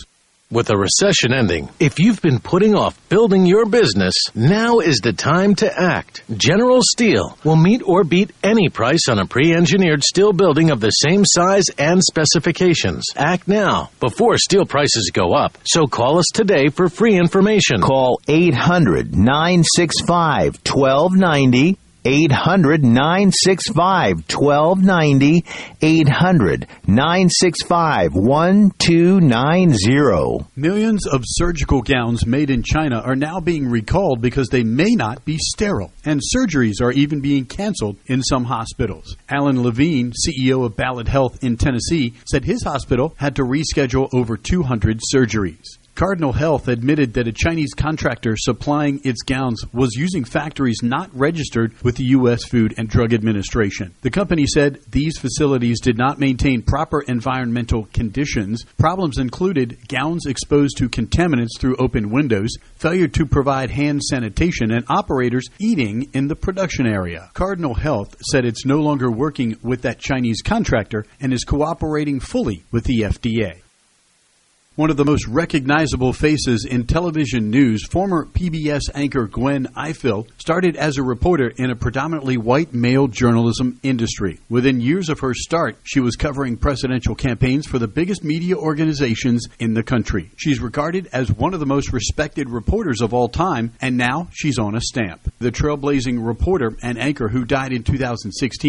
With a recession ending, if you've been putting off building your business, now is the time to act. General Steel will meet or beat any price on a pre-engineered steel building of the same size and specifications. Act now, before steel prices go up. So call us today for free information. Call eight hundred, nine six five, one two nine zero. eight hundred, nine six five, one two nine zero. eight hundred, nine six five, one two nine zero. Millions of surgical gowns made in China are now being recalled because they may not be sterile, and surgeries are even being canceled in some hospitals. Alan Levine, C E O of Ballad Health in Tennessee, said his hospital had to reschedule over two hundred surgeries. Cardinal Health admitted that a Chinese contractor supplying its gowns was using factories not registered with the U S Food and Drug Administration. The company said these facilities did not maintain proper environmental conditions. Problems included gowns exposed to contaminants through open windows, failure to provide hand sanitation, and operators eating in the production area. Cardinal Health said it's no longer working with that Chinese contractor and is cooperating fully with the F D A. One of the most recognizable faces in television news, former P B S anchor Gwen Ifill started as a reporter in a predominantly white male journalism industry. Within years of her start, she was covering presidential campaigns for the biggest media organizations in the country. She's regarded as one of the most respected reporters of all time, and now she's on a stamp. The trailblazing reporter and anchor who died in two thousand sixteen